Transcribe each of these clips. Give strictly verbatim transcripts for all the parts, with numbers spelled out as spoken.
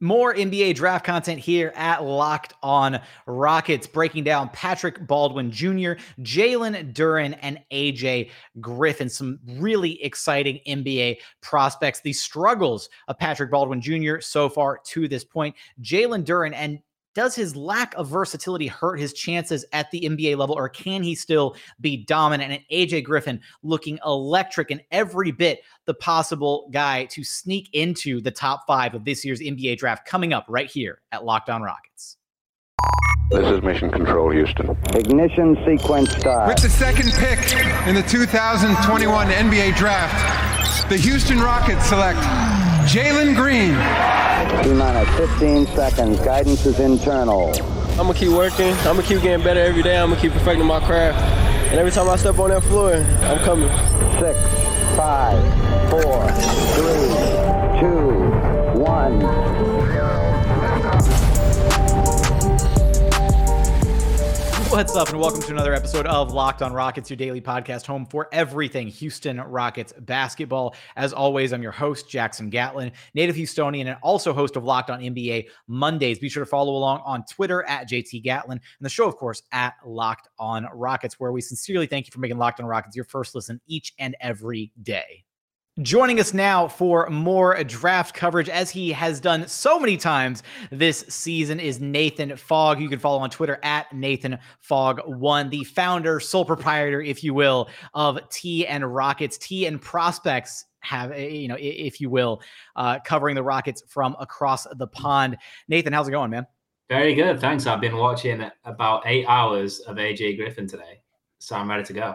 More N B A draft content here at Locked On Rockets, breaking down Patrick Baldwin Junior, Jalen Duren, and A J Griffin. Some really exciting N B A prospects. The struggles of Patrick Baldwin Junior so far to this point. Jalen Duren, and does his lack of versatility hurt his chances at the N B A level, or can he still be dominant? And A J Griffin looking electric and every bit the possible guy to sneak into the top five of this year's N B A draft, coming up right here at Locked On Rockets. This is Mission Control, Houston. Ignition sequence start. With the second pick in the two thousand twenty-one N B A draft, the Houston Rockets select Jalen Green. T-minus fifteen seconds. Guidance is internal. I'm going to keep working. I'm going to keep getting better every day. I'm going to keep perfecting my craft. And every time I step on that floor, I'm coming. Six, five, four, three, two, one. What's up, and welcome to another episode of Locked On Rockets, your daily podcast home for everything Houston Rockets basketball. As always, I'm your host, Jackson Gatlin, native Houstonian, and also host of Locked On N B A Mondays. Be sure to follow along on Twitter at J T Gatlin, and the show, of course, at Locked On Rockets, where we sincerely thank you for making Locked On Rockets your first listen each and every day. Joining us now for more draft coverage, as he has done so many times this season, is Nathan Fogg. You can follow on Twitter at Nathan Fogg one, the founder, sole proprietor, if you will, of T and Rockets. T and Prospects have, you know, if you will, uh, covering the Rockets from across the pond. Nathan, how's it going, man? Very good, thanks. I've been watching about eight hours of A J Griffin today, so I'm ready to go.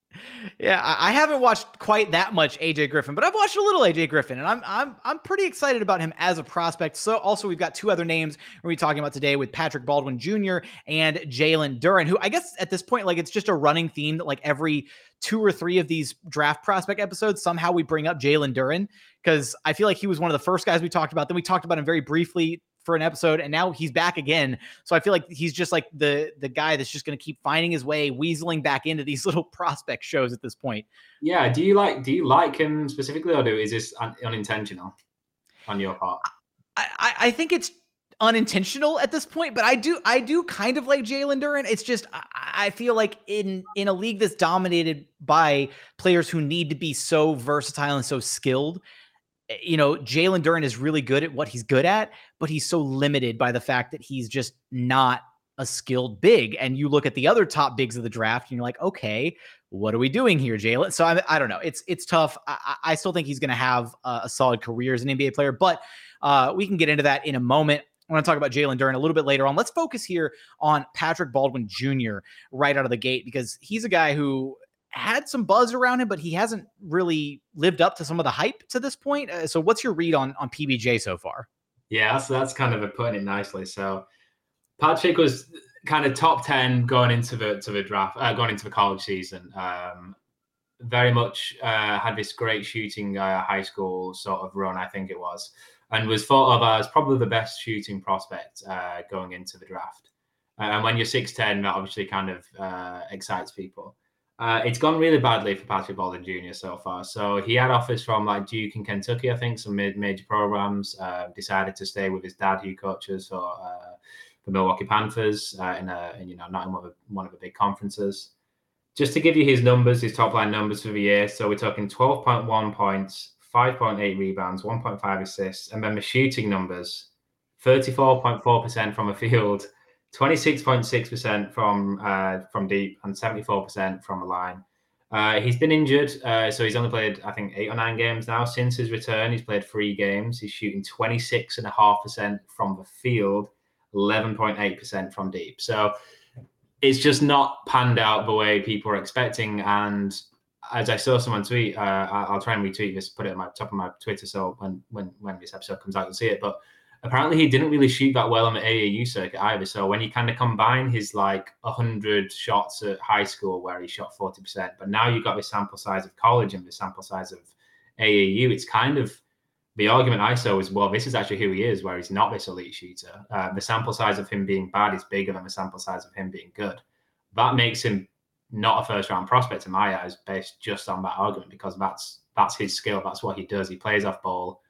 Yeah, I haven't watched quite that much A J Griffin, but I've watched a little A J Griffin, and I'm I'm I'm pretty excited about him as a prospect. So also we've got two other names we're talking about today with Patrick Baldwin Junior and Jalen Duren, who I guess at this point, like, it's just a running theme that like every two or three of these draft prospect episodes, somehow we bring up Jalen Duren, because I feel like he was one of the first guys we talked about. Then we talked about him very briefly for an episode, and now he's back again. So I feel like he's just like the the guy that's just going to keep finding his way, weaseling back into these little prospect shows at this point. Yeah. Do you like do you like him specifically, or do is this un- unintentional on your part? I, I, I think it's unintentional at this point, but I do I do kind of like Jalen Duren. It's just I, I feel like in in a league that's dominated by players who need to be so versatile and so skilled, you know, Jalen Duren is really good at what he's good at, but he's so limited by the fact that he's just not a skilled big. And you look at the other top bigs of the draft and you're like, okay, what are we doing here, Jalen? So I, I don't know. It's, it's tough. I, I still think he's going to have a, a solid career as an N B A player, but uh, we can get into that in a moment. I want to talk about Jalen Duren a little bit later on. Let's focus here on Patrick Baldwin Junior right out of the gate, because he's a guy who had some buzz around him, but he hasn't really lived up to some of the hype to this point. Uh, so what's your read on, on P B J so far? Yeah, that's, that's kind of a putting it nicely. So Patrick was kind of top ten going into the to the draft, uh, going into the college season. Um, very much uh, had this great shooting uh, high school sort of run, I think it was, and was thought of as probably the best shooting prospect uh, going into the draft. Uh, and when you're six ten, that obviously kind of uh, excites people. Uh, it's gone really badly for Patrick Baldwin Junior so far. So he had offers from like Duke and Kentucky, I think, some mid major programs. Uh, decided to stay with his dad, who coaches for uh, the Milwaukee Panthers uh, in a, in, you know, not in one of, the, one of the big conferences. Just to give you his numbers, his top line numbers for the year. So we're talking twelve point one points, five point eight rebounds, one point five assists, and then the shooting numbers: thirty-four point four percent from the field, twenty-six point six percent from uh, from deep, and seventy-four percent from the line. Uh, he's been injured, uh, so he's only played, I think, eight or nine games now. Since his return, he's played three games. He's shooting twenty-six point five percent from the field, eleven point eight percent from deep. So it's just not panned out the way people are expecting. And as I saw someone tweet, uh, I'll try and retweet this, put it at my top of my Twitter, so when when when this episode comes out, you'll see it. But apparently he didn't really shoot that well on the A A U circuit either. So when you kind of combine his like one hundred shots at high school where he shot forty percent, but now you've got the sample size of college and the sample size of A A U, it's kind of, the argument I saw was, well, this is actually who he is, where he's not this elite shooter. Uh, the sample size of him being bad is bigger than the sample size of him being good. That makes him not a first round prospect in my eyes, based just on that argument, because that's that's his skill. That's what he does. He plays off ball.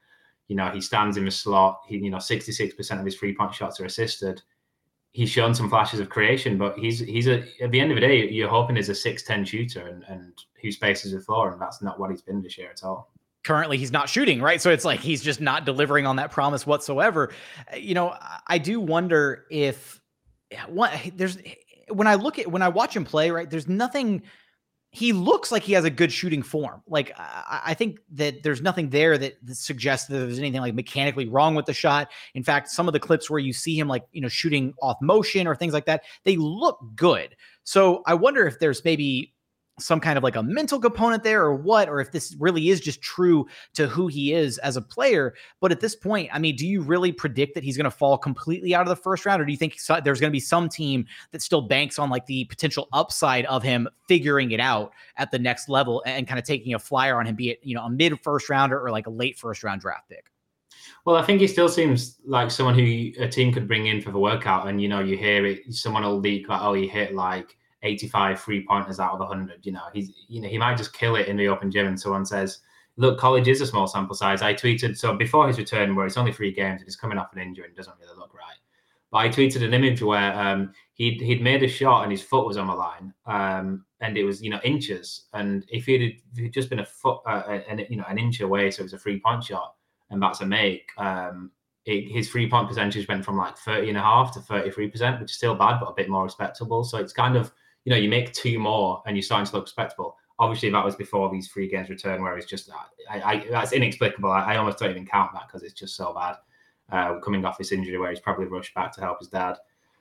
You know, he stands in the slot. He, you know, sixty-six percent of his three-point shots are assisted. He's shown some flashes of creation, but he's he's a at the end of the day, you're hoping he's a six ten shooter and, and who spaces the floor, and that's not what he's been this year at all. Currently, he's not shooting, right? So it's like he's just not delivering on that promise whatsoever. You know, I do wonder if what there's when I look at when I watch him play, right? There's nothing. He looks like he has a good shooting form. Like, I, I think that there's nothing there that, that suggests that there's anything like mechanically wrong with the shot. In fact, some of the clips where you see him like, you know, shooting off motion or things like that, they look good. So I wonder if there's maybe some kind of like a mental component there or what, or if this really is just true to who he is as a player. But at this point, I mean, do you really predict that he's going to fall completely out of the first round? Or do you think so, there's going to be some team that still banks on like the potential upside of him figuring it out at the next level and, and kind of taking a flyer on him, be it, you know, a mid first rounder or like a late first round draft pick? Well, I think he still seems like someone who a team could bring in for the workout. And, you know, you hear it, someone will leak like, oh, he hit like eighty-five three pointers out of one hundred. You know, he's, you know, he might just kill it in the open gym. And someone says, look, college is a small sample size. I tweeted, so before his return, where it's only three games and he's coming off an injury and doesn't really look right. But I tweeted an image where um, he'd, he'd made a shot and his foot was on the line. Um, and it was, you know, inches. And if he'd, if he'd just been a foot, uh, an, you know, an inch away, so it was a three point shot and that's a make, um, it, his three point percentage went from like thirty and a half to thirty-three percent, which is still bad, but a bit more respectable. So it's kind of, you know, you make two more and you're starting to look respectable. Obviously, that was before these three games return, where it's just, I, I, that's inexplicable. I, I almost don't even count that because it's just so bad. Uh, coming off this injury where he's probably rushed back to help his dad.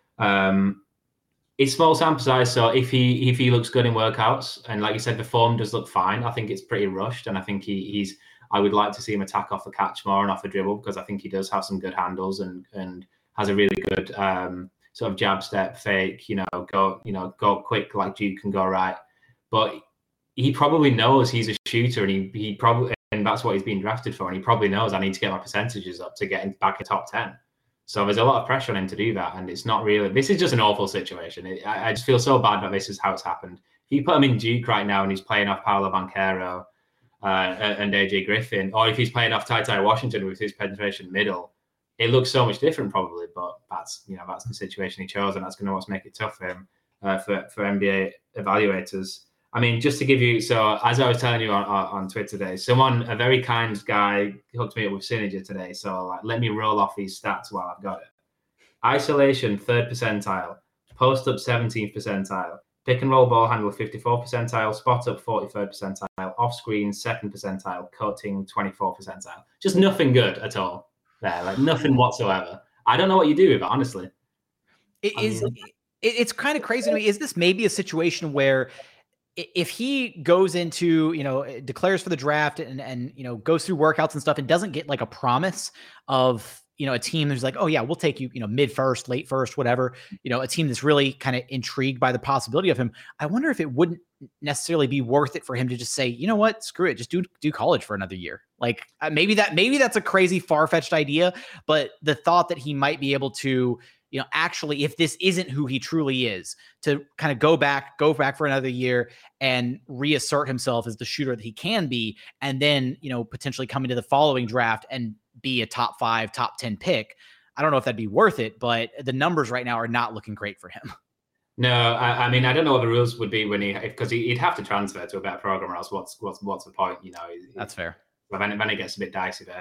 Um, it's small sample size, so if he if he looks good in workouts, and like you said, the form does look fine, I think it's pretty rushed, and I think he, he's, I would like to see him attack off the catch more and off the dribble, because I think he does have some good handles and and has a really good um, sort of jab step, fake, you know, go, you know, go quick like Duke can go right. But he probably knows he's a shooter, and he he probably, and that's what he's being drafted for. And he probably knows I need to get my percentages up to get in, back in top ten. So there's a lot of pressure on him to do that. And it's not really, this is just an awful situation. It, I, I just feel so bad that this is how it's happened. If you put him in Duke right now and he's playing off Paolo Banchero uh, and A J Griffin, or if he's playing off Ty Ty Washington with his penetration middle, it looks so much different probably. But that's, you know, that's the situation he chose, and that's going to what's make it tough for him, uh, for, for N B A evaluators. I mean, just to give you, so as I was telling you on, on Twitter today, someone, a very kind guy, hooked me up with Synergy today. So like, let me roll off these stats while I've got it. Isolation, third percentile. Post up, seventeenth percentile. Pick and roll ball handle, fifty-fourth percentile. Spot up, forty-third percentile. Off screen, second percentile. Cutting, twenty-fourth percentile. Just nothing good at all there. Like nothing whatsoever. I don't know what you do with it, honestly. It I is. Mean, it, it's kind of crazy to me. Is this maybe a situation where, if he goes into, you know, declares for the draft and, and, you know, goes through workouts and stuff and doesn't get like a promise of, you know, a team that's like, oh yeah, we'll take you, you know, mid first, late first, whatever, you know, a team that's really kind of intrigued by the possibility of him. I wonder if it wouldn't necessarily be worth it for him to just say, you know what, screw it, just do, do college for another year. Like uh, maybe that, maybe that's a crazy far-fetched idea, but the thought that he might be able to, you know, actually, if this isn't who he truly is, to kind of go back, go back for another year and reassert himself as the shooter that he can be. And then, you know, potentially come into the following draft and be a top five, top ten pick. I don't know if that'd be worth it, but the numbers right now are not looking great for him. No, I, I mean, I don't know what the rules would be when he, because he'd have to transfer to a better program, or else what's, what's, what's the point? You know, that's fair. Well, then, then it gets a bit dicey there.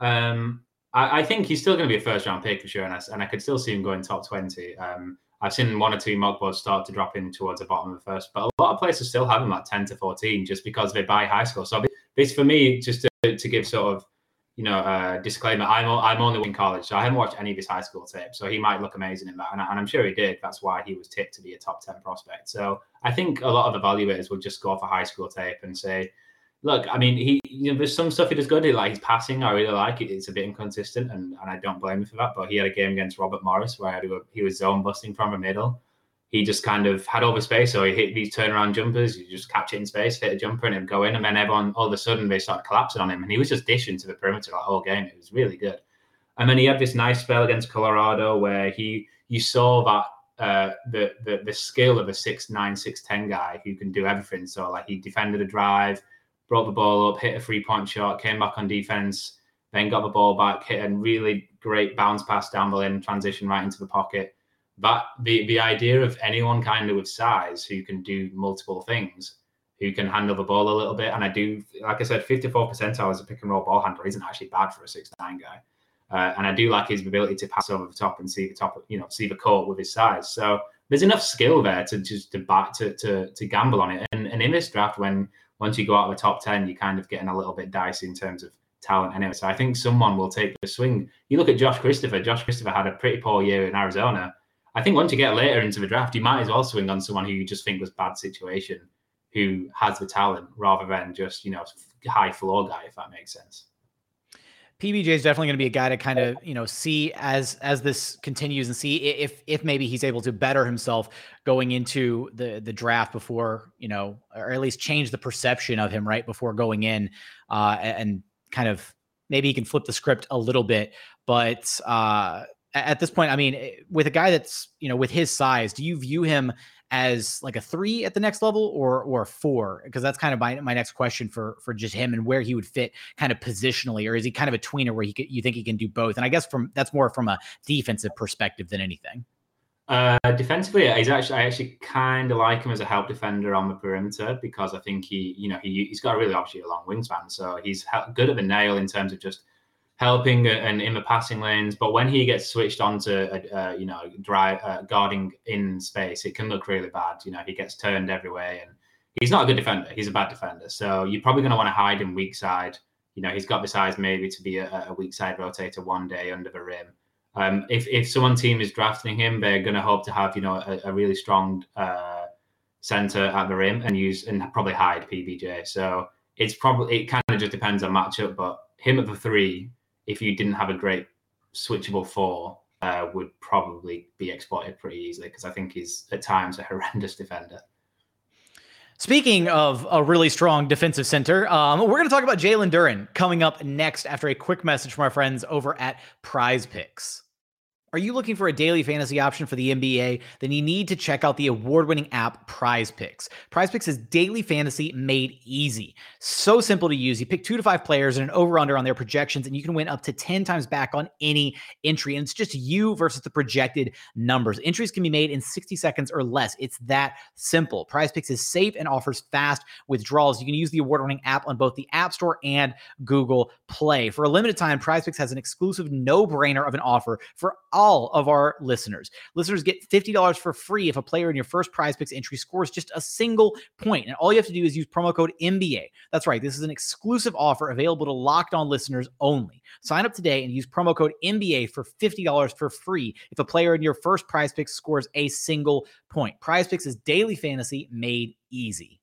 Um, I think he's still going to be a first-round pick for sure, and I, and I could still see him going top twenty. Um, I've seen one or two mock boards start to drop in towards the bottom of the first, but a lot of places still have him at ten to fourteen just because they buy high school. So this, for me, just to, to give sort of, you know, a disclaimer, I'm I'm only in college, so I haven't watched any of his high school tape. So he might look amazing in that, and, I, and I'm sure he did. That's why he was tipped to be a top ten prospect. So I think a lot of evaluators will just go for high school tape and say, look, I mean, he, you know, there's some stuff he does good. Like his passing, I really like it. It's a bit inconsistent, and, and I don't blame him for that. But he had a game against Robert Morris where he was zone busting from the middle. He just kind of had all the space, so he hit these turnaround jumpers. You just catch it in space, hit a jumper, and it'd go in. And then everyone, all of a sudden, they started collapsing on him, and he was just dishing to the perimeter like whole game. It was really good. And then he had this nice spell against Colorado where he, you saw that uh, the the the skill of a six nine, six ten guy who can do everything. So like he defended a drive, brought the ball up, hit a three-point shot, came back on defense, then got the ball back, hit a really great bounce pass down the lane, transition right into the pocket. But the, the idea of anyone kind of with size who can do multiple things, who can handle the ball a little bit. And I do, like I said, fifty-four percentile as a pick and roll ball handler isn't actually bad for a six nine guy. Uh, and I do like his ability to pass over the top and see the top, you know, see the court with his size. So there's enough skill there to just to back to to to gamble on it. And, and in this draft, when once you go out of the top ten, you're kind of getting a little bit dicey in terms of talent anyway. So I think someone will take the swing. You look at Josh Christopher. Josh Christopher had a pretty poor year in Arizona. I think once you get later into the draft, you might as well swing on someone who you just think was bad situation, who has the talent rather than just, you know, high floor guy, if that makes sense. P B J is definitely going to be a guy to kind of, you know, see as as this continues and see if if maybe he's able to better himself going into the the draft before, you know, or at least change the perception of him right before going in, uh, and kind of maybe he can flip the script a little bit. But uh, at this point, I mean, with a guy that's, you know, with his size, do you view him as like a three at the next level or or a four? Because that's kind of my, my next question for for just him and where he would fit kind of positionally, or is he kind of a tweener where he could, you think he can do both? And I guess from that's more from a defensive perspective than anything. Uh, defensively, he's actually I actually kind of like him as a help defender on the perimeter, because I think he, you know, he he's got a really obviously a long wingspan, so he's good at the nail in terms of just helping and in the passing lanes. But when he gets switched on to, uh, you know, drive, uh, guarding in space, it can look really bad. You know, he gets turned every way, and he's not a good defender. He's a bad defender. So you're probably going to want to hide him weak side. You know, he's got the size maybe to be a, a weak side rotator one day under the rim. Um, if, if someone team is drafting him, they're going to hope to have, you know, a, a really strong uh, center at the rim and use and probably hide P B J. So it's probably, it kind of just depends on matchup, but him at the three, if you didn't have a great switchable four, uh, would probably be exploited pretty easily, because I think he's at times a horrendous defender. Speaking of a really strong defensive center, um, we're going to talk about Jalen Duren coming up next after a quick message from our friends over at Prize Picks. Are you looking for a daily fantasy option for the N B A? Then you need to check out the award-winning app Prize Picks. Prize Picks is daily fantasy made easy. So simple to use. You pick two to five players and an over-under on their projections, and you can win up to ten times back on any entry. And it's just you versus the projected numbers. Entries can be made in sixty seconds or less. It's that simple. Prize Picks is safe and offers fast withdrawals. You can use the award-winning app on both the App Store and Google Play. For a limited time, Prize Picks has an exclusive no-brainer of an offer for all of our listeners. Listeners get fifty dollars for free if a player in your first Prize Picks entry scores just a single point. And all you have to do is use promo code N B A. That's right. This is an exclusive offer available to Locked On listeners only. Sign up today and use promo code N B A for fifty dollars for free if a player in your first Prize Picks scores a single point. Prize Picks is daily fantasy made easy.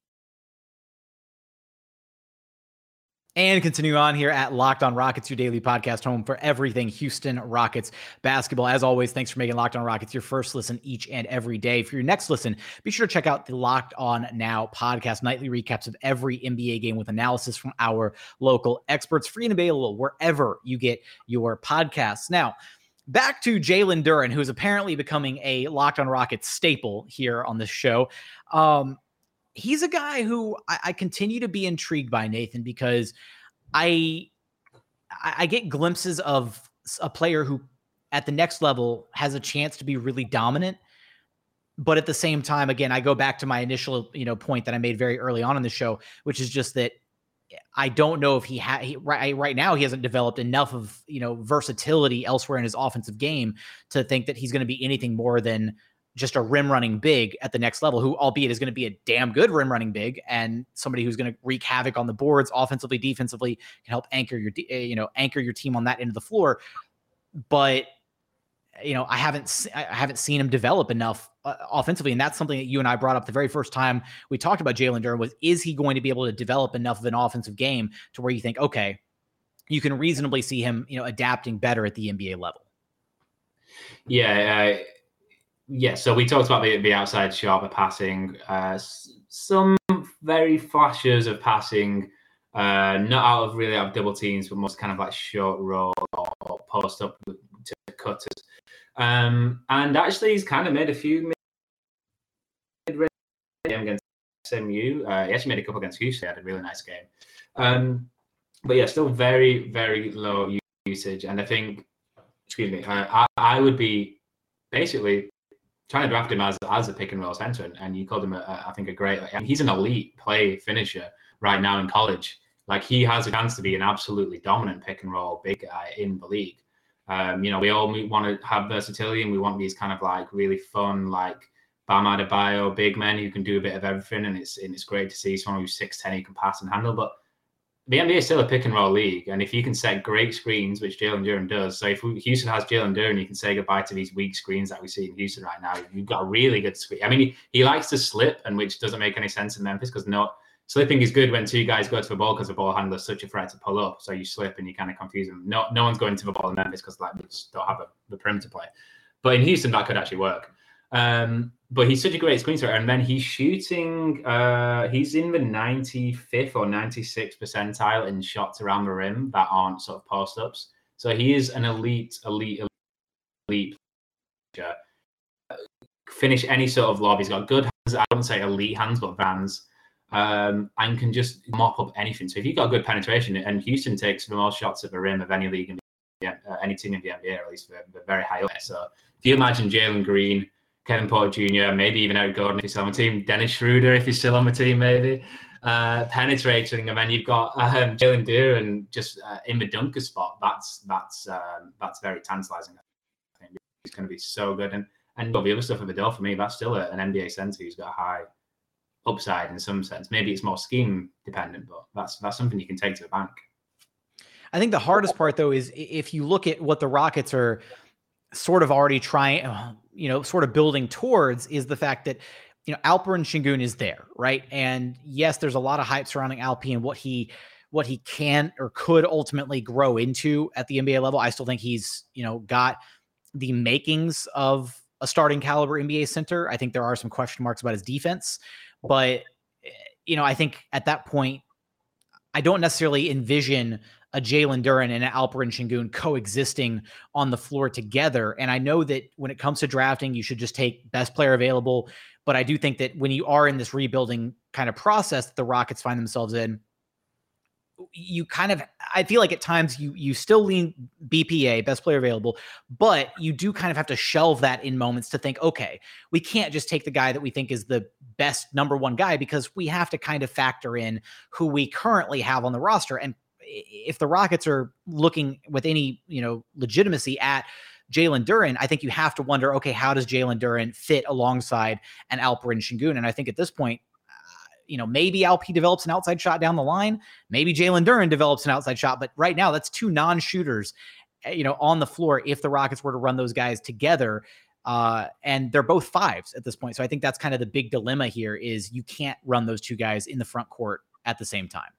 And continue on here at Locked On Rockets, your daily podcast home for everything Houston Rockets basketball. As always, thanks for making Locked On Rockets your first listen each and every day. For your next listen, be sure to check out the Locked On Now podcast, nightly recaps of every N B A game with analysis from our local experts, free and available wherever you get your podcasts. Now, back to Jalen Duren, who is apparently becoming a Locked On Rockets staple here on this show. Um, He's a guy who I, I continue to be intrigued by, Nathan, because I I get glimpses of a player who at the next level has a chance to be really dominant. But at the same time, again, I go back to my initial, you know, point that I made very early on in the show, which is just that I don't know if he had he, right, right now he hasn't developed enough of, you know, versatility elsewhere in his offensive game to think that he's going to be anything more than just a rim running big at the next level, who albeit is going to be a damn good rim running big and somebody who's going to wreak havoc on the boards offensively, defensively, can help anchor your, you know, anchor your team on that end of the floor. But, you know, I haven't, I haven't seen him develop enough uh, offensively. And that's something that you and I brought up the very first time we talked about Jalen Duren was, is he going to be able to develop enough of an offensive game to where you think, okay, you can reasonably see him, you know, adapting better at the N B A level? Yeah. Uh, Yeah, so we talked about the, the outside shot, the passing, uh, some very flashes of passing, uh, not out of really out of double teams, but most kind of like short roll or post up to cutters. Um, and actually, he's kind of made a few mid-range against S M U. Uh, he actually made a couple against Houston. He had a really nice game. Um, but yeah, still very, very low usage. And I think, excuse me, I, I would be basically trying to draft him as as a pick and roll center, and, and you called him, a, a, I think, a great. I mean, he's an elite play finisher right now in college. Like, he has a chance to be an absolutely dominant pick and roll big guy in the league. Um, you know, we all want to have versatility, and we want these kind of like really fun, like Bam Adebayo big men who can do a bit of everything. And it's and it's great to see someone who's six ten who can pass and handle. But the N B A is still a pick and roll league, and if you can set great screens, which Jalen Duren does, so if Houston has Jalen Duren, you can say goodbye to these weak screens that we see in Houston right now. You've got a really good screen. I mean, he, he likes to slip, and which doesn't make any sense in Memphis because no. Slipping is good when two guys go to the ball because the ball handler is such a threat to pull up. So you slip and you kind of confuse them. No, no one's going to the ball in Memphis because like they just don't have a, the perimeter play. But in Houston, that could actually work. Um, but he's such a great screen threat. And then he's shooting. Uh, he's in the ninety-fifth or ninety-sixth percentile in shots around the rim that aren't sort of post ups. So he is an elite, elite, elite player. Finish any sort of lob. He's got good hands. I wouldn't say elite hands, but vans. Um, and can just mop up anything. So if you've got good penetration, and Houston takes the most shots at the rim of any league, in the, uh, any team in the N B A, or at least they're, they're very high up there. So if you imagine Jalen Green, Kevin Porter Junior, maybe even Eric Gordon if he's still on the team, Dennis Schroeder if he's still on the team, maybe uh, penetrating, and then you've got um, Jalen Duren just uh, in the dunker spot. That's that's um, that's very tantalizing. I think he's going to be so good, and and all the other stuff at the door for me. That's still a, an N B A center who's got a high upside in some sense. Maybe it's more scheme dependent, but that's that's something you can take to the bank. I think the hardest part, though, is if you look at what the Rockets are sort of already trying, you know, sort of building towards, is the fact that, you know, Alperen Sengun is there, right? And yes, there's a lot of hype surrounding Alp and what he what he can or could ultimately grow into at the N B A level. I still think he's, you know, got the makings of a starting caliber N B A center. I think there are some question marks about his defense. But, you know, I think at that point, I don't necessarily envision a Jalen Duren and an Alperen Sengun coexisting on the floor together. And I know that when it comes to drafting, you should just take best player available. But I do think that when you are in this rebuilding kind of process that the Rockets find themselves in, you kind of, I feel like at times you you still lean B P A, best player available, but you do kind of have to shelve that in moments to think, okay, we can't just take the guy that we think is the best number one guy, because we have to kind of factor in who we currently have on the roster. And if the Rockets are looking with any, you know, legitimacy at Jalen Duren, I think you have to wonder, okay, how does Jalen Duren fit alongside an Alperen Sengun? And I think at this point, you know, maybe Alp develops an outside shot down the line. Maybe Jalen Duren develops an outside shot. But right now, that's two non-shooters, you know, on the floor if the Rockets were to run those guys together. Uh, and they're both fives at this point. So I think that's kind of the big dilemma here is you can't run those two guys in the front court at the same time.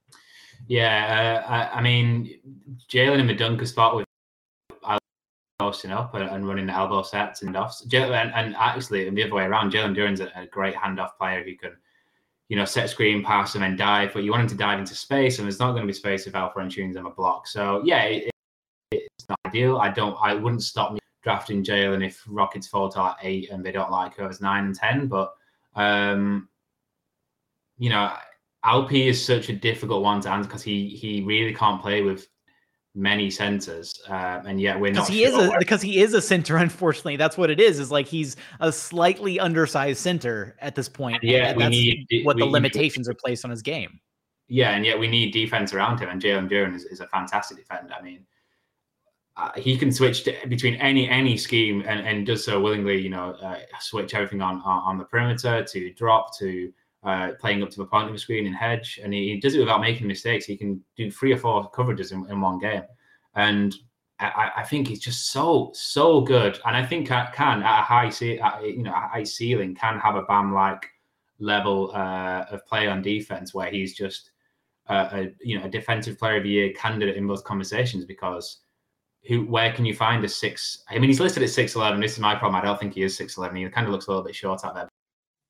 Yeah, uh, I, I mean, Jalen in the dunker spot with posting up and, and running the elbow sets and offs. And, and actually, the other way around, Jalen Duren's a, a great handoff player who can, you know, set screen, pass, and then dive. But you want him to dive into space, and there's not going to be space if Alperen Sengun's on a block. So yeah, it, it, it's not ideal. I don't. I wouldn't stop me drafting Jalen if Rockets fall to like eight and they don't like her as nine and ten. But um, you know, Alpi is such a difficult one to answer because he he really can't play with many centers, uh, and yet we're not. He sure is a, because he is a center. Unfortunately, that's what it is. Is like he's a slightly undersized center at this point. And yeah, and we that's need what we, the limitations are placed on his game. Yeah, and yet we need defense around him. And Jalen Duren is, is a fantastic defender. I mean, uh, he can switch to, between any any scheme and, and does so willingly. You know, uh, switch everything on, on on the perimeter to drop to uh, playing up to the point of the screen and hedge, and he, he does it without making mistakes. He can do three or four coverages in, in one game, and I, I think he's just so so good. And I think can at a high ce- at, you know a high ceiling can have a Bam like level uh, of play on defense where he's just uh, a you know a defensive player of the year candidate in those conversations, because who where can you find a six? I mean, he's listed at six eleven. This is my problem. I don't think he is six eleven. He kind of looks a little bit short out there.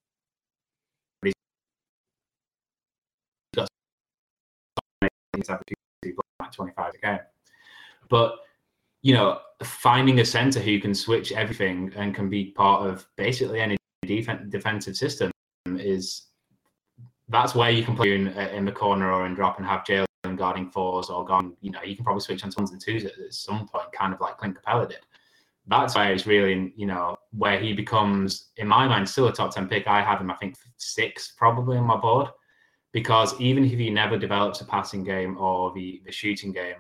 Like twenty-five a game, but you know, finding a center who can switch everything and can be part of basically any defense defensive system is that's where you can play in, in the corner or in drop and have Jalen guarding fours or gone, you know, you can probably switch on ones and twos at, at some point, kind of like Clint Capella did. That's where it's really, you know, where he becomes, in my mind, still a top ten pick. I have him, I think, six probably on my board, because even if he never develops a passing game or the, the shooting game,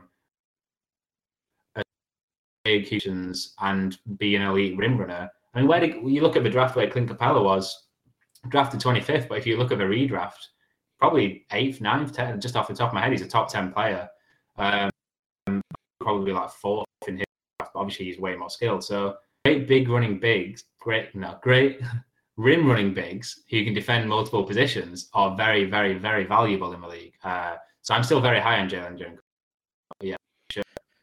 executions and be an elite rim runner. I mean, where did you look at the draft where Clint Capella was drafted twenty-fifth, but if you look at the redraft, probably eighth, ninth, tenth, just off the top of my head, he's a top ten player. Um, probably like fourth in his draft, but obviously he's way more skilled. So great big running bigs, great, no, great rim running bigs who can defend multiple positions are very, very, very valuable in the league. Uh, so I'm still very high on Jalen Duren. Yeah, sure.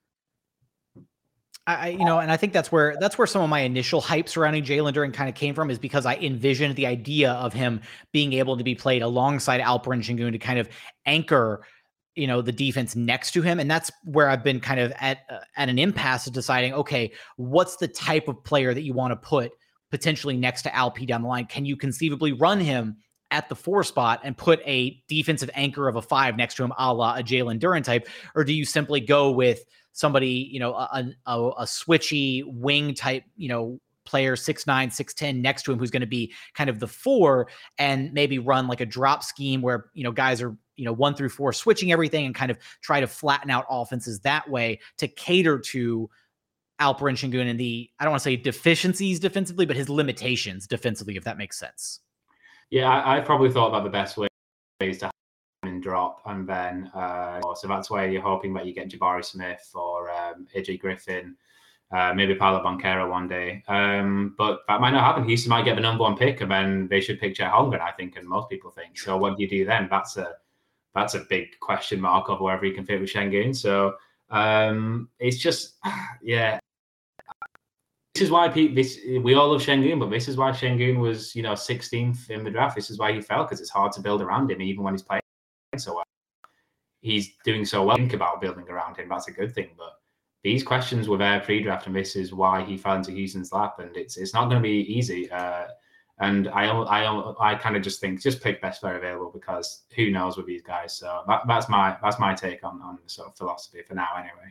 I, you know, and I think that's where that's where some of my initial hype surrounding Jalen Duren kind of came from, is because I envisioned the idea of him being able to be played alongside Alperen Sengun to kind of anchor, you know, the defense next to him. And that's where I've been kind of at uh, at an impasse of deciding, okay, what's the type of player that you want to put potentially next to Alp down the line? Can you conceivably run him at the four spot and put a defensive anchor of a five next to him, a la a Jalen Duren type? Or do you simply go with somebody, you know, a, a, a switchy wing type, you know, player, six nine, six ten next to him, who's going to be kind of the four, and maybe run like a drop scheme where, you know, guys are, you know, one through four switching everything and kind of try to flatten out offenses that way to cater to Alperen Sengun and the, I don't want to say deficiencies defensively, but his limitations defensively, if that makes sense. Yeah, I, I probably thought that the best way is to and drop, and then uh, so that's where you're hoping that you get Jabari Smith or um, A J Griffin, uh, maybe Paolo Banchero one day. Um, but that might not happen. Houston might get the number one pick, and then they should pick Chet Holmgren, I think, and most people think. So what do you do then? That's a that's a big question mark of wherever you can fit with Sengun. So um, it's just, yeah. This is why people, this, we all love Sengun, but this is why Sengun was, you know, sixteenth in the draft. This is why he fell, because it's hard to build around him, even when he's playing so well. He's doing so well. Think about building around him. That's a good thing. But these questions were there pre-draft, and this is why he fell into Houston's lap. And it's it's not going to be easy. Uh, and I I I kind of just think just pick best player available, because who knows with these guys. So that, that's my that's my take on on sort of philosophy for now, anyway.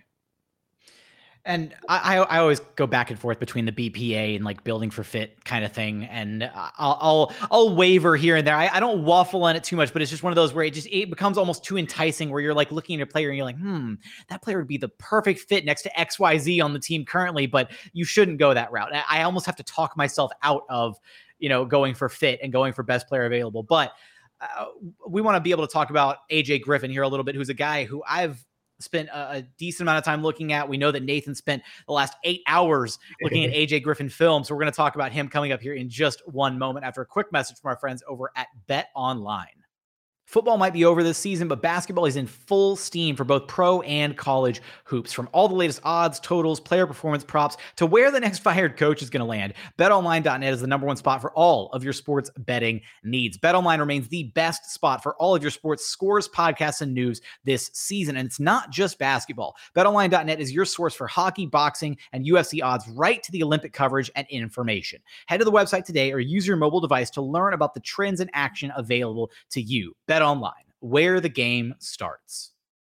And I, I always go back and forth between the B P A and like building for fit kind of thing. And I'll, I'll, I'll waver here and there. I, I don't waffle on it too much, but it's just one of those where it just, it becomes almost too enticing, where you're like looking at a player and you're like, hmm, that player would be the perfect fit next to X Y Z on the team currently, but you shouldn't go that route. I almost have to talk myself out of, you know, going for fit and going for best player available. But uh, we want to be able to talk about A J Griffin here a little bit, who's a guy who I've spent a, a decent amount of time looking at. We know that Nathan spent the last eight hours looking at A J Griffin film. So we're going to talk about him coming up here in just one moment after a quick message from our friends over at Bet Online. Football might be over this season, but basketball is in full steam for both pro and college hoops. From all the latest odds, totals, player performance props, to where the next fired coach is going to land, bet online dot net is the number one spot for all of your sports betting needs. BetOnline remains the best spot for all of your sports scores, podcasts, and news this season. And it's not just basketball. bet online dot net is your source for hockey, boxing, and U F C odds, right to the Olympic coverage and information. Head to the website today or use your mobile device to learn about the trends and action available to you. BetOnline, where the game starts.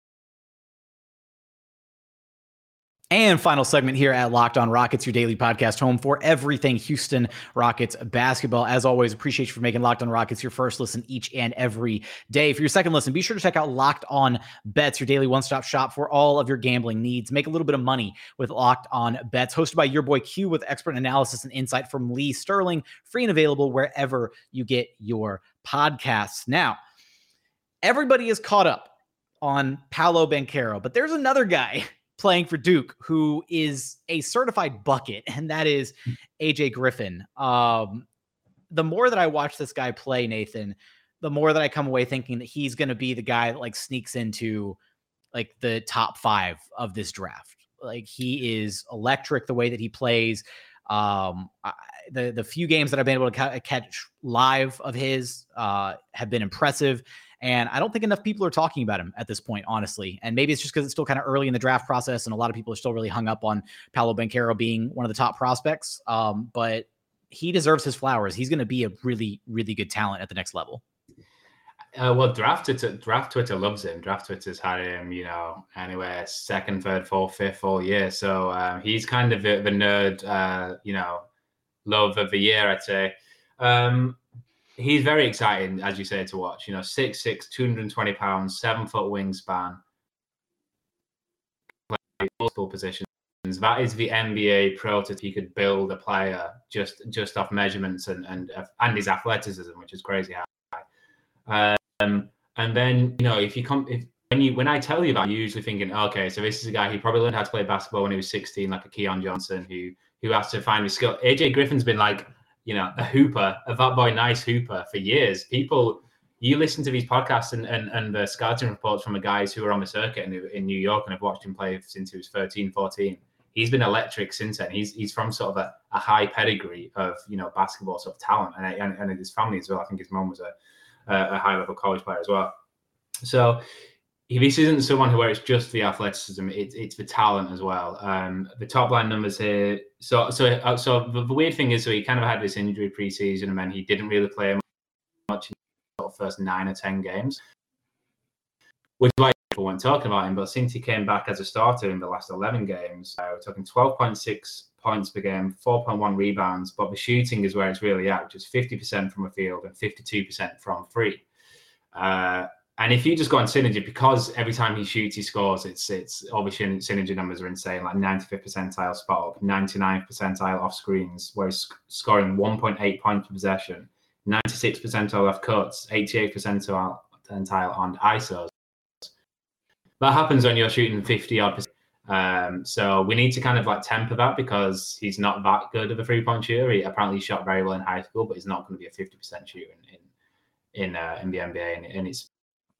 And final segment here at Locked On Rockets, your daily podcast home for everything Houston Rockets basketball. As always, appreciate you for making Locked On Rockets your first listen each and every day. For your second listen, be sure to check out Locked On Bets, your daily one-stop shop for all of your gambling needs. Make a little bit of money with Locked On Bets, hosted by your boy Q, with expert analysis and insight from Lee Sterling, free and available wherever you get your podcasts. Now, everybody is caught up on Paolo Banchero, but there's another guy playing for Duke who is a certified bucket, and that is A J Griffin. Um, the more that I watch this guy play, Nathan, the more that I come away thinking that he's going to be the guy that like sneaks into like the top five of this draft. Like, he is electric the way that he plays. Um, I, the, the few games that I've been able to ca- catch live of his uh, have been impressive. And I don't think enough people are talking about him at this point, honestly. And maybe it's just because it's still kind of early in the draft process, and a lot of people are still really hung up on Paolo Banchero being one of the top prospects. Um, but he deserves his flowers. He's going to be a really, really good talent at the next level. Uh, well, draft Twitter, draft Twitter loves him. Draft Twitter's had him, you know, anywhere second, third, fourth, fifth all year. So um, he's kind of the, the nerd, uh, you know, love of the year, I'd say. Um, he's very exciting, as you say, to watch. You know, six six, two hundred twenty pounds, seven foot wingspan, multiple positions. That is the N B A prototype. You could build a player just just off measurements and and and his athleticism, which is crazy high. Um, and then you know if you come if when you when I tell you that, you're usually thinking, okay, so this is a guy who probably learned how to play basketball when he was sixteen, like a Keon Johnson, who who has to find his skill. A J Griffin's been like, you know, a hooper, a that boy nice hooper for years. People, you listen to these podcasts and and, and the scouting reports from the guys who are on the circuit in, in New York and have watched him play since he was thirteen, fourteen. He's been electric since then. He's he's from sort of a, a high pedigree of, you know, basketball sort of talent, and, and and his family as well. I think his mom was a a high level college player as well. So this isn't someone who where it's just the athleticism; it's it's the talent as well. Um, the top line numbers here. So so so the, the weird thing is, so he kind of had this injury preseason, and then he didn't really play much in the sort of first nine or ten games, which is why people weren't talking about him. But since he came back as a starter in the last eleven games, uh, we're talking twelve point six points per game, four point one rebounds, but the shooting is where it's really at, which is fifty percent from the field and fifty-two percent from three. Uh, and if you just go on synergy, because every time he shoots, he scores, it's it's obviously synergy numbers are insane, like ninety-fifth percentile spot up, ninety-ninth percentile off screens, where he's scoring one point eight points per possession, ninety-six percentile off cuts, eighty-eight percentile on I S Os. That happens when you're shooting fifty odd percent. Um, so we need to kind of like temper that, because he's not that good of a three point shooter. He apparently shot very well in high school, but he's not going to be a fifty percent shooter in in in, uh, in the N B A, and, and it's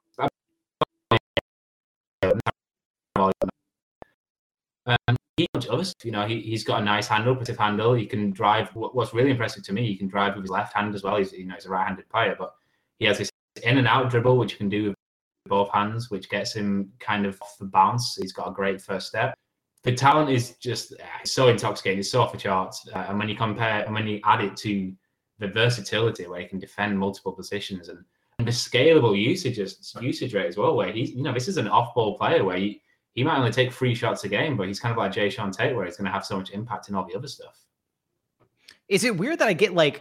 um, he, you know, he he's got a nice handle, positive handle. He can drive. What's really impressive to me, he can drive with his left hand as well. He's you know he's a right-handed player, but he has this in and out dribble which he can do with both hands, which gets him kind of off the bounce. He's got a great first step. The talent is just it's so intoxicating. It's so off the charts. Uh, and when you compare and when you add it to the versatility where he can defend multiple positions and, and the scalable usage usage rate as well, where he's you know this is an off-ball player where he, he might only take three shots a game, but he's kind of like Jay Sean Tate, where he's going to have so much impact in all the other stuff. Is it weird that I get like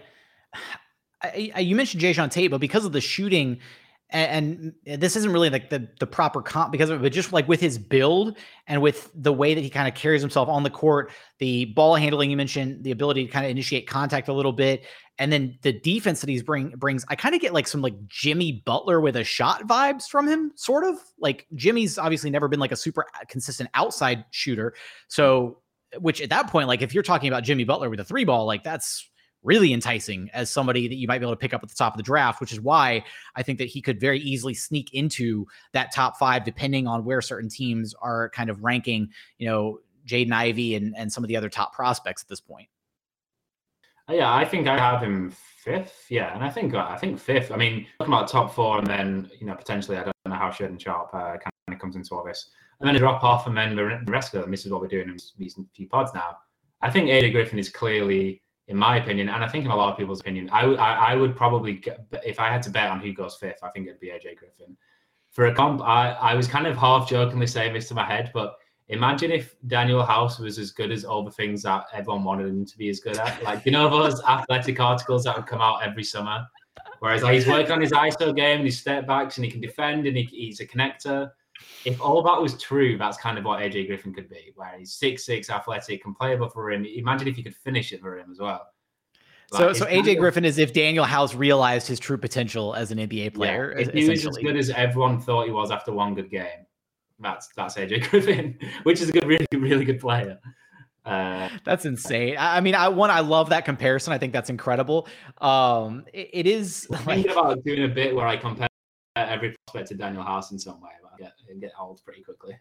I, I, you mentioned Jay Sean Tate, but because of the shooting? And, and this isn't really like the, the proper comp because of it, but just like with his build and with the way that he kind of carries himself on the court, the ball handling, you mentioned the ability to kind of initiate contact a little bit. And then the defense that he's bring brings, I kind of get like some like Jimmy Butler with a shot vibes from him, sort of like Jimmy's obviously never been like a super consistent outside shooter. So, which at that point, like if you're talking about Jimmy Butler with a three ball, like that's really enticing as somebody that you might be able to pick up at the top of the draft, which is why I think that he could very easily sneak into that top five, depending on where certain teams are kind of ranking, you know, Jaden Ivey and, and some of the other top prospects at this point. Yeah, I think I have him fifth. Yeah, and I think I think fifth. I mean, talking about top four, and then you know potentially I don't know how Shaedon Sharpe uh, kind of comes into all this, and then a drop off, and then the rest of them. This is what we're doing in these few pods now. I think A J Griffin is clearly, in my opinion, and I think in a lot of people's opinion, I would I, I would probably get, if I had to bet on who goes fifth, I think it'd be A J Griffin. For a comp, I, I was kind of half jokingly saying this to my head, but imagine if Daniel House was as good as all the things that everyone wanted him to be as good at. Like, you know, those athletic articles that would come out every summer, whereas like he's working on his I S O game and his step backs and he can defend and he, he's a connector. If all that was true, that's kind of what A J Griffin could be, where he's six six, athletic, can play above the rim. Imagine if he could finish it for him as well. Like, so so A J Griffin is if Daniel House realized his true potential as an N B A player. Yeah, if he was as good as everyone thought he was after one good game, that's that's A J Griffin, which is a good, really, really good player. Uh, that's insane. I mean, I one, I love that comparison. I think that's incredible. Um, it, it is I'm thinking like, about doing a bit where I compare every prospect to Daniel House in some way, but I get, I get old pretty quickly.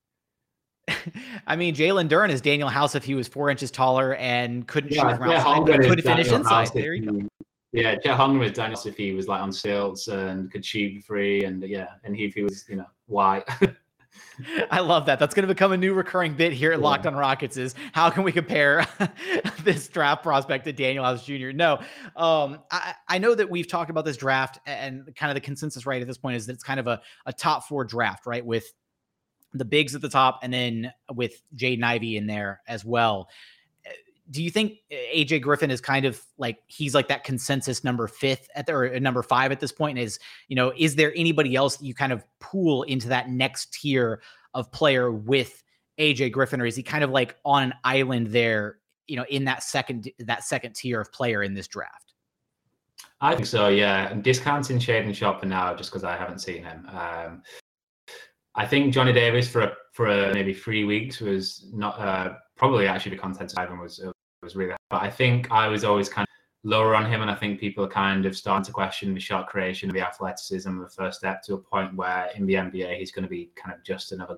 I mean, Jalen Duren is Daniel House if he was four inches taller and couldn't yeah, shoot from outside, but could finish Daniel inside. House there you go. Yeah, Chet Holmgren is Daniel House if he was like on stilts and could shoot free, and yeah, and he, if he was, you know, white. I love that. That's going to become a new recurring bit here at Locked on Rockets is how can we compare this draft prospect that Daniel House Junior No, um, I, I know that we've talked about this draft, and kind of the consensus right at this point is that it's kind of a, a top four draft, right? With the bigs at the top, and then with Jaden Ivey in there as well. Do you think A J Griffin is kind of like, he's like that consensus number fifth at the, or number five at this point? Is, you know, is there anybody else that you kind of pool into that next tier of player with A J Griffin, or is he kind of like on an island there, you know, in that second, that second tier of player in this draft? I think so. Yeah. I'm discounting Shaden Sharp for now, just because I haven't seen him. Um, I think Johnny Davis for a, for a, maybe three weeks was not, uh, probably actually the consensus Ivan was, was really, but I think I was always kind of lower on him. And I think people are kind of starting to question the shot creation, the athleticism, the first step, to a point where in the N B A, he's going to be kind of just another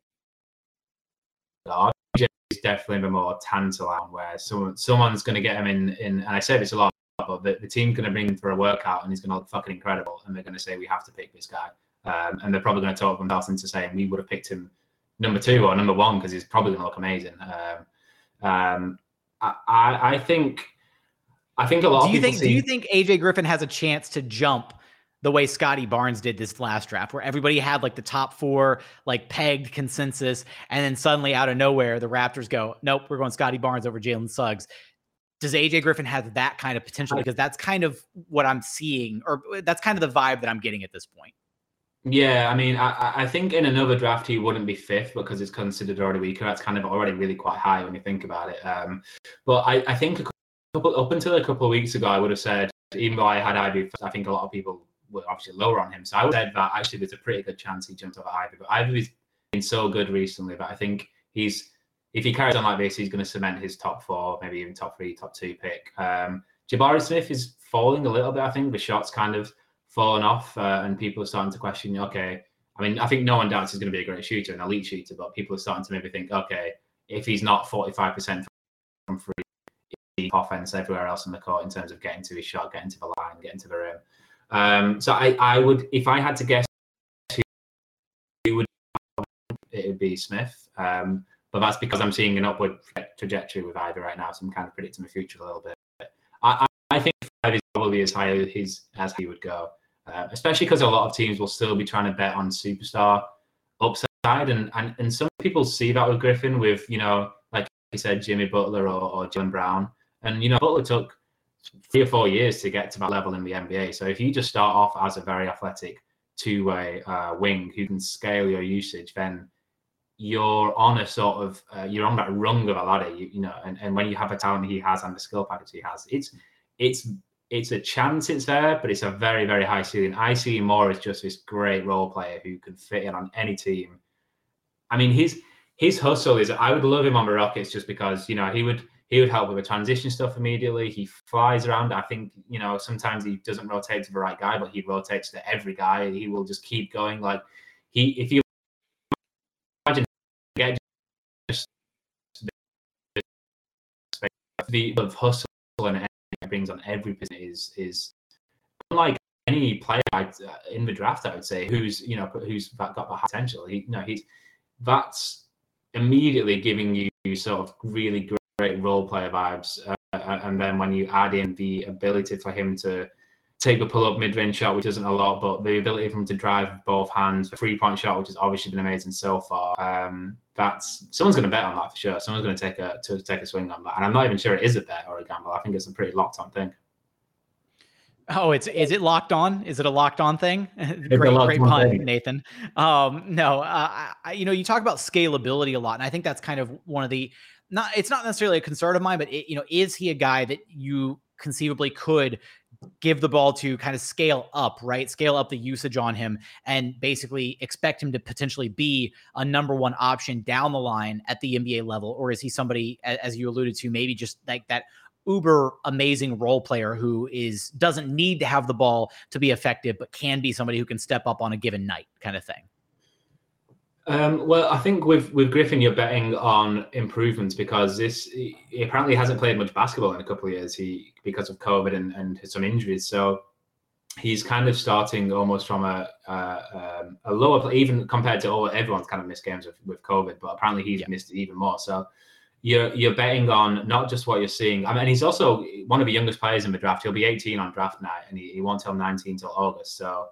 guard. He's definitely the more tantalizing, where someone, someone's going to get him in, in, and I say this a lot, but the, the team's going to bring him for a workout and he's going to look fucking incredible. And they're going to say, we have to pick this guy. Um, and they're probably going to talk themselves into saying we would have picked him number two or number one because he's probably going to look amazing. Um, um, I, I think, I think a lot do of you people think, see, do you think A J Griffin has a chance to jump the way Scotty Barnes did this last draft, where everybody had like the top four, like pegged consensus, and then suddenly out of nowhere, the Raptors go, nope, we're going Scotty Barnes over Jalen Suggs. Does A J Griffin have that kind of potential? Because that's kind of what I'm seeing, or that's kind of the vibe that I'm getting at this point. Yeah, I mean, I, I think in another draft he wouldn't be fifth because it's considered already weaker. That's kind of already really quite high when you think about it. Um, but I, I think a couple, up until a couple of weeks ago, I would have said, even though I had Ivy, I think a lot of people were obviously lower on him. So I would have said that actually there's a pretty good chance he jumped over Ivy. But Ivy's been so good recently that I think he's, if he carries on like this, he's going to cement his top four, maybe even top three, top two pick. Um, Jabari Smith is falling a little bit, I think. The shot's kind of fallen off, uh, and people are starting to question, okay, I mean, I think no one doubts he's going to be a great shooter, an elite shooter, but people are starting to maybe think, okay, if he's not forty-five percent from free, offense everywhere else in the court in terms of getting to his shot, getting to the line, getting to the rim. Um, so I, I would, if I had to guess who would, it would be Smith. Um, but that's because I'm seeing an upward trajectory with Ivy right now, so I'm kind of predicting the future a little bit. I, I, I think five is probably as high as, his, as he would go. Uh, especially because a lot of teams will still be trying to bet on superstar upside, and, and and some people see that with Griffin, with, you know, like you said, Jimmy Butler or, or Jaylen Brown, and you know, Butler took three or four years to get to that level in the N B A. So if you just start off as a very athletic two-way uh, wing who can scale your usage, then you're on a sort of uh, you're on that rung of a ladder, you, you know, and, and when you have a talent he has and the skill package he has, it's it's. It's a chance it's there, but it's a very, very high ceiling. I see him more as just this great role player who can fit in on any team. I mean, his his hustle is, I would love him on the Rockets just because, you know, he would he would help with the transition stuff immediately. He flies around. I think, you know, sometimes he doesn't rotate to the right guy, but he rotates to every guy. He will just keep going. Like, he, if you imagine get just the of hustle and brings on every position is is unlike any player in the draft, I would say, who's, you know, who's got the high potential. He, you know, he's that's immediately giving you sort of really great role player vibes, uh, and then when you add in the ability for him to take the pull-up mid-range shot, which isn't a lot, but the ability for him to drive with both hands, the three-point shot, which has obviously been amazing so far. Um, that's someone's going to bet on that for sure. Someone's going to take a to take a swing on that, and I'm not even sure it is a bet or a gamble. I think it's a pretty locked-on thing. Oh, it's is it locked on? Is it a locked on thing? great, great pun, thing. Nathan. Um, no, uh, I, you know, you talk about scalability a lot, and I think that's kind of one of the not. It's not necessarily a concern of mine, but it, you know, is he a guy that you conceivably could give the ball to, kind of scale up, right? Scale up the usage on him and basically expect him to potentially be a number one option down the line at the N B A level? Or is he somebody, as you alluded to, maybe just like that uber amazing role player who is doesn't need to have the ball to be effective, but can be somebody who can step up on a given night kind of thing? Um, well, I think with, with Griffin, you're betting on improvements because this he apparently hasn't played much basketball in a couple of years. He because of COVID and, and some injuries, so he's kind of starting almost from a uh, um, a lower, even compared to all everyone's kind of missed games with, with COVID. But apparently he's yeah. missed it even more. So you're you're betting on not just what you're seeing. I mean, he's also one of the youngest players in the draft. He'll be eighteen on draft night, and he, he won't tell nineteen till August. So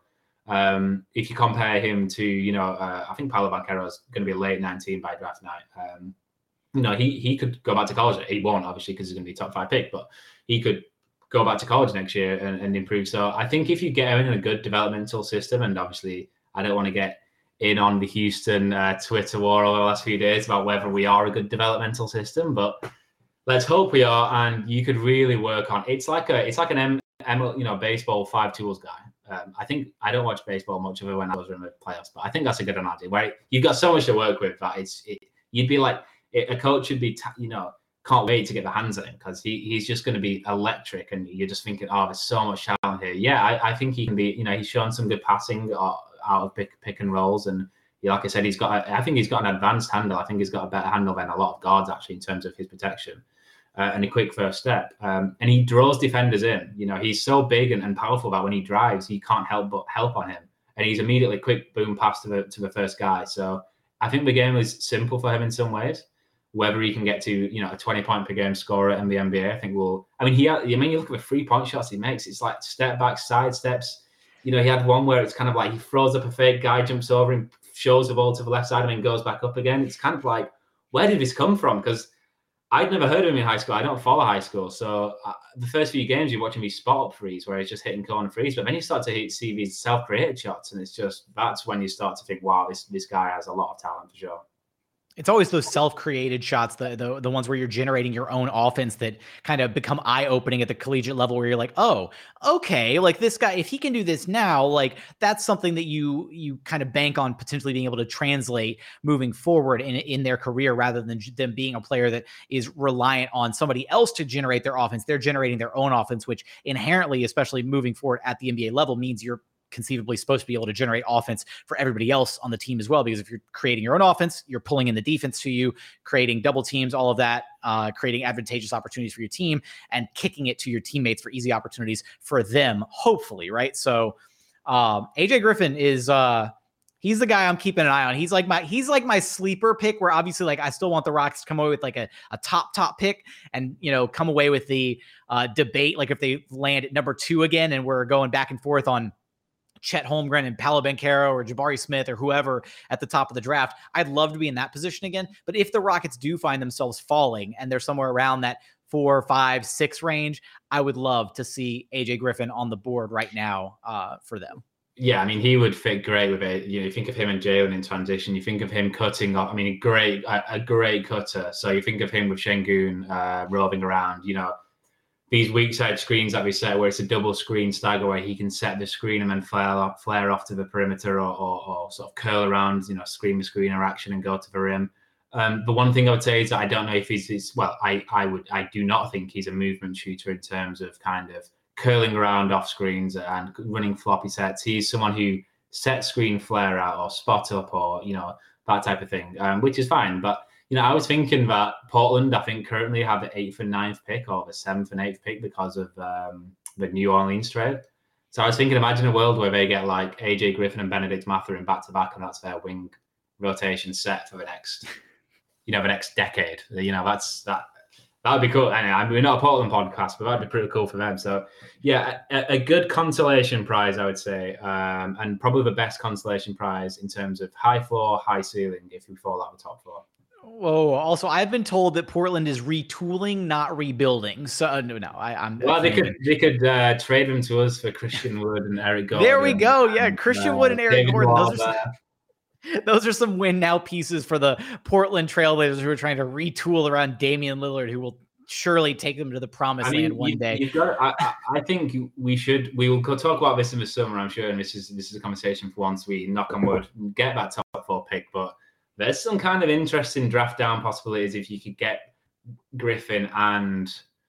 um, if you compare him to, you know, uh, I think Paolo Banchero is going to be late nineteen by draft night. Um, you know, he he could go back to college. He won't, obviously, because he's going to be top five pick, but he could go back to college next year and, and improve. So I think if you get him in a good developmental system, and obviously I don't want to get in on the Houston uh, Twitter war over the last few days about whether we are a good developmental system, but let's hope we are. And you could really work on it's like a it's like an M, M you know baseball five tools guy. Um, I think I don't watch baseball much of it when I was in the playoffs, but I think that's a good analogy where you've got so much to work with that it's it, you'd be like it, a coach should be you know can't wait to get the hands on him because he he's just going to be electric, and you're just thinking, oh, there's so much talent here. Yeah, I, I think he can be. You know, he's shown some good passing or, out of pick, pick and rolls. And yeah, like I said, he's got, a, I think he's got an advanced handle. I think he's got a better handle than a lot of guards actually in terms of his protection uh, and a quick first step. Um, and he draws defenders in. You know, he's so big and, and powerful that when he drives, you can't help but help on him. And he's immediately quick boom pass to the to the first guy. So I think the game is simple for him in some ways. Whether he can get to, you know, a twenty point per game scorer in the N B A, I think will. I mean, he. I mean, you look at the three point shots he makes. It's like step back, side steps. You know, he had one where it's kind of like he throws up a fake guy, jumps over and shows the ball to the left side and then goes back up again. It's kind of like, where did this come from? Because I'd never heard of him in high school. I don't follow high school. So uh, the first few games, you're watching these spot up threes where he's just hitting corner threes. But then you start to hit, see these self-created shots. And it's just, that's when you start to think, wow, this, this guy has a lot of talent for sure. It's always those self-created shots, the, the the ones where you're generating your own offense that kind of become eye-opening at the collegiate level where you're like, oh, okay, like this guy, if he can do this now, like that's something that you you kind of bank on potentially being able to translate moving forward in, in their career rather than them being a player that is reliant on somebody else to generate their offense. They're generating their own offense, which inherently, especially moving forward at the N B A level, means you're conceivably supposed to be able to generate offense for everybody else on the team as well, because if you're creating your own offense, you're pulling in the defense to you, creating double teams, all of that, uh, creating advantageous opportunities for your team and kicking it to your teammates for easy opportunities for them, hopefully, right? So um, A J Griffin is uh, he's the guy I'm keeping an eye on. He's like my he's like my sleeper pick, where obviously like I still want the Rockets to come away with like a, a top top pick and you know come away with the uh, debate, like if they land at number two again and we're going back and forth on Chet Holmgren and Paolo Banchero or Jabari Smith or whoever at the top of the draft. I'd love to be in that position again. But if the Rockets do find themselves falling and they're somewhere around that four, five, six range, I would love to see A J Griffin on the board right now uh, for them. Yeah, I mean, he would fit great with it. You know, you think of him and Jalen in transition. You think of him cutting off. I mean, a great, a, a great cutter. So you think of him with Şengün uh, roving around. You know, these weak side screens that we set where it's a double screen stagger where he can set the screen and then flare off, flare off to the perimeter or, or, or sort of curl around, you know, screen to screen or action and go to the rim. Um, the one thing I would say is that I don't know if he's, he's well, I, I would, I do not think he's a movement shooter in terms of kind of curling around off screens and running floppy sets. He's someone who sets screen flare out or spot up or, you know, that type of thing, um, which is fine. But you know, I was thinking that Portland, I think, currently have the eighth and ninth pick or the seventh and eighth pick because of um, the New Orleans trade. So I was thinking, imagine a world where they get like A J Griffin and Benedict Mathurin back to back, and that's their wing rotation set for the next, you know, the next decade. You know, that's that. That would be cool. Anyway, I mean, we're not a Portland podcast, but that'd be pretty cool for them. So, yeah, a, a good consolation prize, I would say, um, and probably the best consolation prize in terms of high floor, high ceiling if we fall out of the top four. Whoa! Also, I've been told that Portland is retooling, not rebuilding. So uh, no, no, I, I'm. Well, they could they could uh, trade them to us for Christian Wood and Eric Gordon. There we go. Yeah, and, Christian uh, Wood and Eric David Gordon. Waller. Those are some, those are some win now pieces for the Portland Trailblazers who are trying to retool around Damian Lillard, who will surely take them to the promised I mean, land one you, day. You've got, I, I think we should. We will go talk about this in the summer, I'm sure. And this is this is a conversation for once we knock on wood get that top four pick, but. There's some kind of interesting draft down possibilities if you could get Griffin and,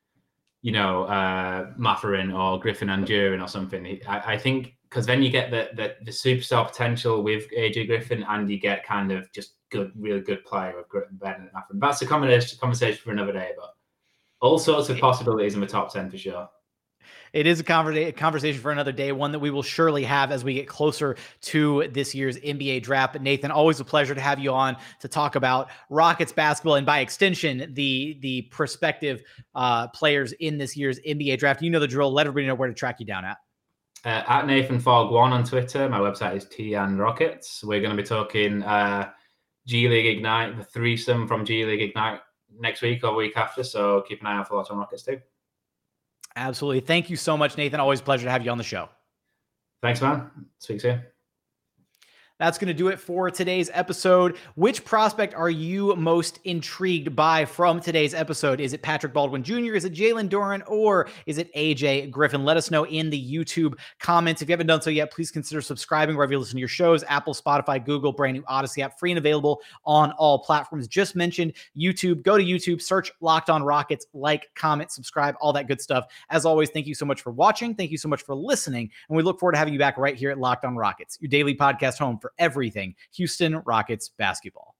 you know, uh, Mathurin or Griffin and Duren or something. I, I think because then you get the, the the superstar potential with A J Griffin and you get kind of just good, really good player with Ben and Mathurin. That's a conversation conversation for another day, but all sorts of possibilities in the top ten for sure. It is a conversa- conversation for another day, one that we will surely have as we get closer to this year's N B A draft. But Nathan, always a pleasure to have you on to talk about Rockets basketball and by extension, the, the prospective uh, players in this year's N B A draft. You know the drill. Let everybody know where to track you down at. Uh, at Nathan Fogg one on Twitter. My website is T N Rockets. We're going to be talking uh, G League Ignite, the threesome from G League Ignite next week or week after. So keep an eye out for Locked On Rockets too. Absolutely. Thank you so much, Nathan. Always a pleasure to have you on the show. Thanks, man. Speak soon. That's going to do it for today's episode. Which prospect are you most intrigued by from today's episode? Is it Patrick Baldwin Junior? Is it Jalen Duren? Or is it A J Griffin? Let us know in the YouTube comments. If you haven't done so yet, please consider subscribing wherever you listen to your shows. Apple, Spotify, Google, brand new Odyssey app, free and available on all platforms. Just mentioned YouTube. Go to YouTube, search Locked On Rockets, like, comment, subscribe, all that good stuff. As always, thank you so much for watching. Thank you so much for listening. And we look forward to having you back right here at Locked On Rockets, your daily podcast home for everything Houston Rockets basketball.